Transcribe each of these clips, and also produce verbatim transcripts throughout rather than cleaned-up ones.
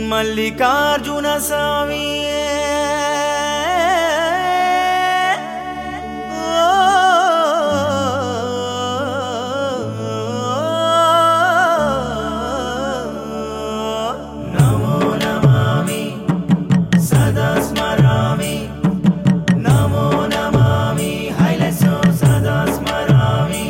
మల్లికార్జున స్వామి నమో నమామి సదా స్మరామి నమో నమామి హైలసో సదా స్మరామి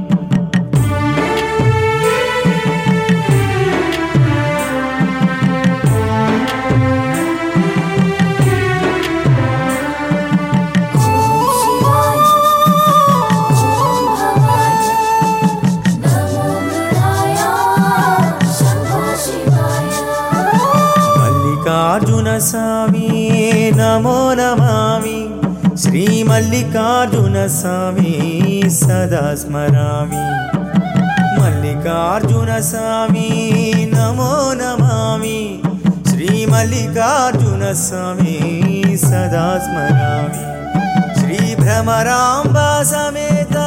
మల్లికార్జున స్వామి నమో నమామి శ్రీ మల్లికార్జున స్వామి సదా స్మరామి మల్లికార్జున స్వామి నమో నమామి శ్రీ మల్లికార్జున స్వామి సదా స్మరామి శ్రీ భ్రమరాంబ సమేత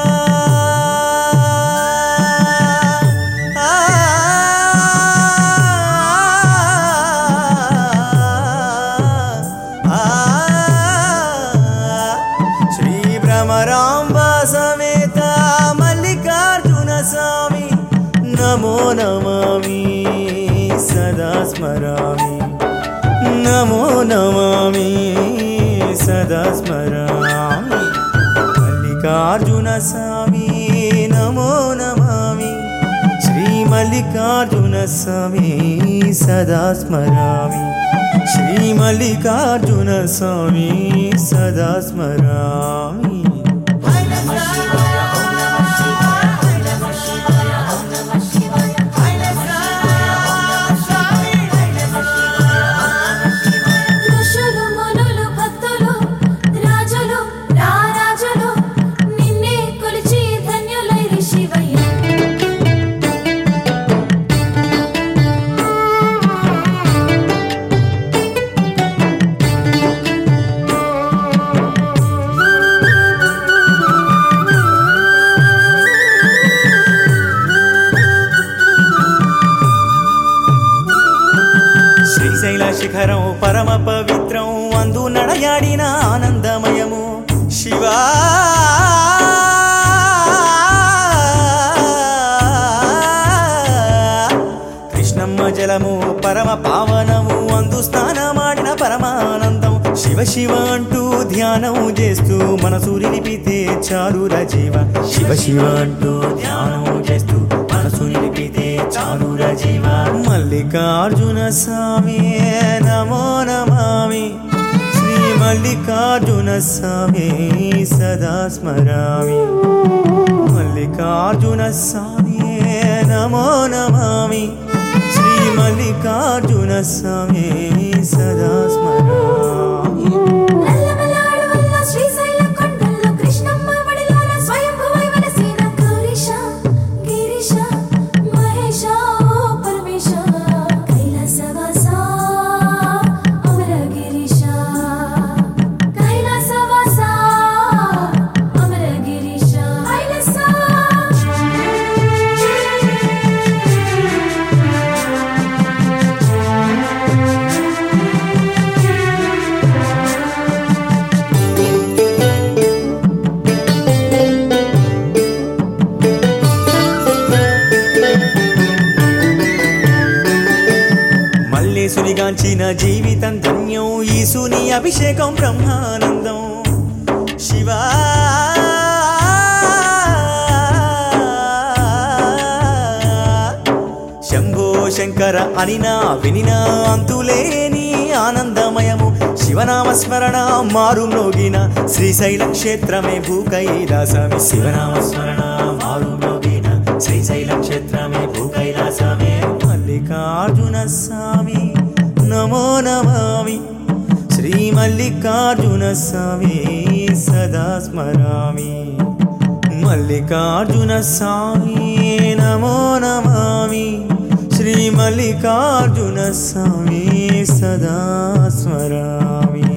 భ్రమరాంబ సమేత మల్లికార్జున స్వామి నమో నమామి సదా స్మరామి నమో నమామి సదా స్మరామి మల్లికార్జున స్వామి నమో నమామి శ్రీ మల్లికార్జున స్వామి సదా స్మరామి శ్రీ మల్లికార్జున స్వామి సదా స్మరామి శ్రీశైల శిఖరం పరమ పవిత్రం అందు నడయాడిన ఆనందమయము శివా కృష్ణమ్మ జలము పరమ పావనము అందు స్నానమాడిన పరమానందం శివ శివ అంటూ ధ్యానం చేస్తూ మనసు నిలిపితే చాలుర జీవ శివ శివ అంటూ ధ్యానం చేస్తూ మనసు నిలిపితే చాలుర జీవ మల్లికార్జున స్వామి నమో నమామి శ్రీ మల్లికార్జున స్వామి సదా స్మరామి మల్లికార్జున స్వామి నమో నమామి శ్రీ మల్లికార్జున స్వామి సదా స్మరామి సునిగాంచిన జీవితం ధన్యం ఈశుని అభిషేకం బ్రహ్మానందం శివా శంభో శంకర అనినా వినినా అంతులేని ఆనందమయము శివనామస్మరణ మారు మ్రోగిన శ్రీశైల క్షేత్రమే భూకైలాసమే శివనామస్మరణ మారు మ్రోగిన శ్రీశైల క్షేత్రమే భూకైలాసమే మల్లికార్జున స్వామి నమో నమామి శ్రీ మల్లికార్జున స్వామి సదా స్మరామి మల్లికార్జున స్వామి నమో నమామి శ్రీ మల్లికార్జున స్వామి సదా స్మరామి